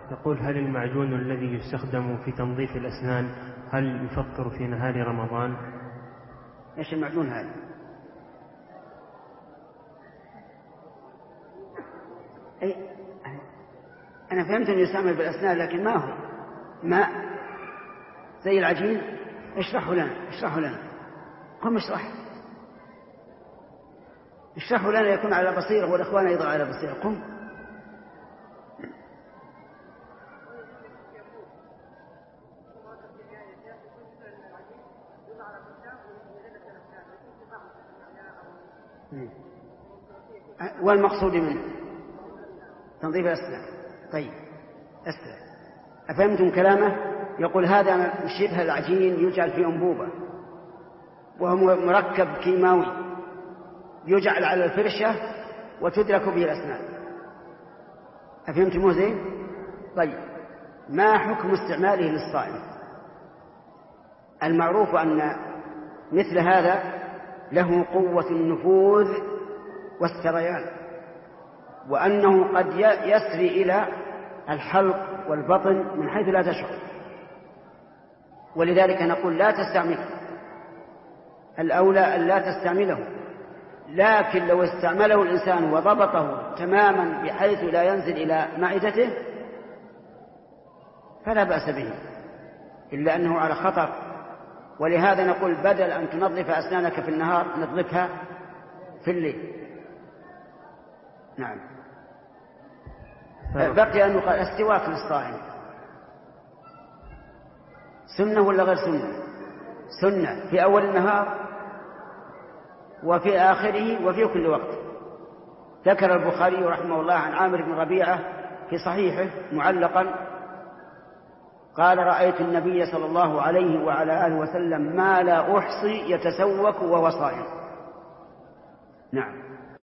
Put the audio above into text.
يقول: هل المعجون الذي يستخدم في تنظيف الأسنان هل يفطر في نهار رمضان؟ إيش المعجون هذا؟ أنا فهمت أنه يستعمل بالأسنان، لكن ما هو ماء زي العجين. اشرحوا لنا قم اشرحوا لنا يكون على بصيرة والإخوان أيضا على بصيرة. قم. والمقصود منه تنظيف الأسنان. طيب أسنان، أفهمتم كلامه؟ يقول هذا شبه العجين يجعل في أنبوبة، وهو مركب كيماوي يجعل على الفرشة وتدرك به الأسنان. أفهمتموه زين؟ طيب، ما حكم استعماله للصائم؟ المعروف أن مثل هذا له قوة النفوذ والسريان، وأنه قد يسري إلى الحلق والبطن من حيث لا تشعر، ولذلك نقول لا تستعمله. الأولى أن لا تستعمله، لكن لو استعمله الإنسان وضبطه تماما بحيث لا ينزل إلى معدته فلا بأس به، إلا أنه على خطر. ولهذا نقول بدل أن تنظف أسنانك في النهار نظفها في الليل. نعم. بقي أن يقال السواك للصائم سنة ولا غير سنة؟ سنة في أول النهار وفي آخره وفي كل وقت. ذكر البخاري رحمه الله عن عامر بن ربيعة في صحيحه معلقا قال: رأيت النبي صلى الله عليه وعلى آله وسلم ما لا أحصي يتسوك وهو صائم. نعم.